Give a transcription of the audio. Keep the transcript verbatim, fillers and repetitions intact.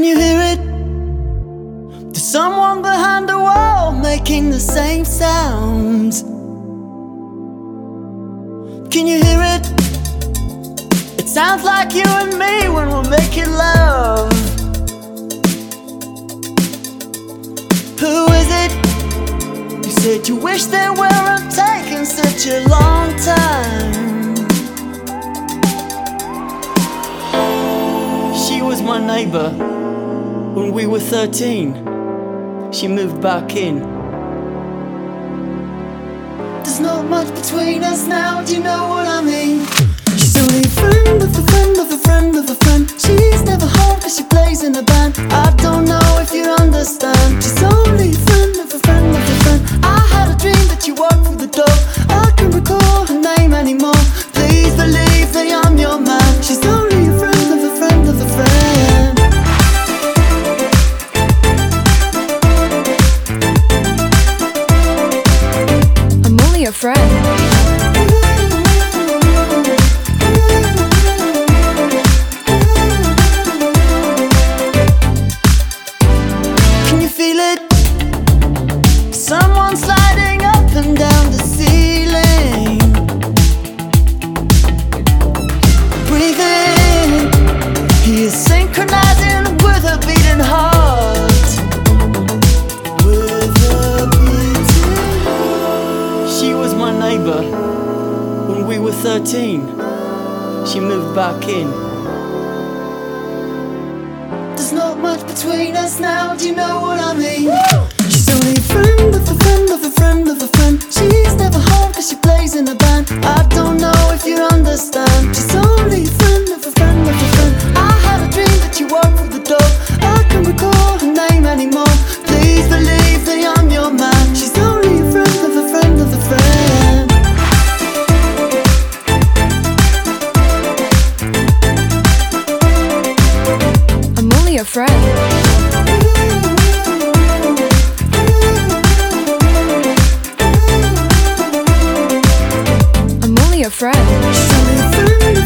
you hear it? There's someone behind the wall making the same sounds. Can you hear it? It sounds like you and me when we're making love. Who is it? You said you wish they weren't taking such a long time. She was my neighbor when we were thirteen. She moved back in. There's not much between us now, do you know what I mean? She's only a friend of a friend of a friend of a friend. She's never home cause she plays in a band. I don't know if you understand. She's only a friend of a friend of a friend. I had a dream that you walked through the door. I can't recall her name anymore. Please believe that I'm your man. She's only a friend of a friend of a friend. I'm only a friend. Someone sliding up and down the ceiling. Breathe in. He is synchronizing with a beating heart. With a beating heart. She was my neighbor when we were thirteen. She moved back in. There's not much between us now, do you know what I mean? Woo! She's only a friend of a friend of a friend of a friend. She's never home cause she plays in a band. I don't know if you understand. She's only a friend of a friend of a friend. I had a dream that you walked through the door. I can't recall her name anymore. Please believe that I'm your man. She's only a friend of a friend of a friend. I'm only a friend. A friend. She's only a friend.